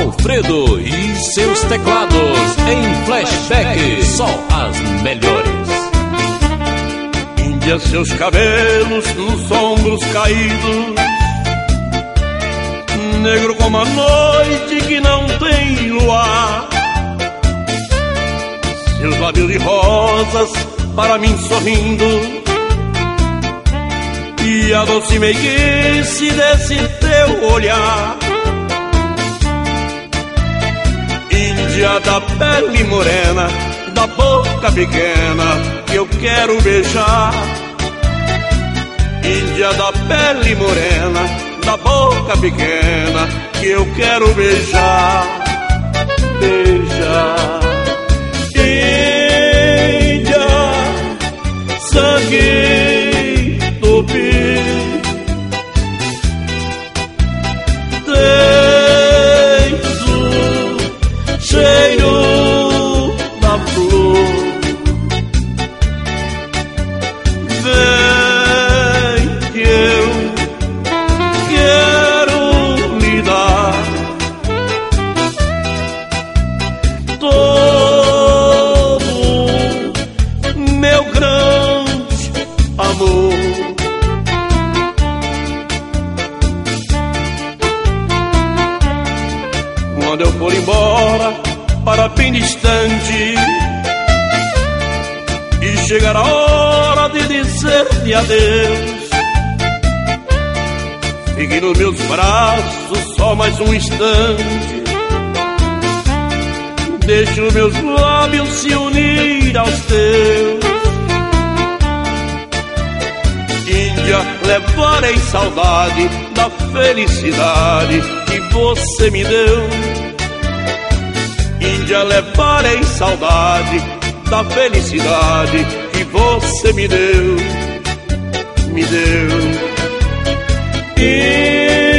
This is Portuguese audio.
Alfredo e seus teclados em flashback, só as melhores. Índia, seus cabelos nos ombros caídos, negro como a noite que não tem luar. Seus lábios de rosas para mim sorrindo, e a doce meiguice desse teu olhar. Índia da pele morena, da boca pequena, que eu quero beijar. Índia da pele morena, da boca pequena, que eu quero beijar. Beijar. Índia, sangue tupi, tens o cheiro da flor. Vem que eu quero lhe dar todo meu grande amor. Quando eu for embora para bem distante e chegar a hora de dizer-te adeus, fique nos meus braços só mais um instante. Deixe os meus lábios se unir aos teus. Índia, levarei saudade da felicidade que você me deu. Índia, levarei saudade da felicidade que você me deu. Me deu.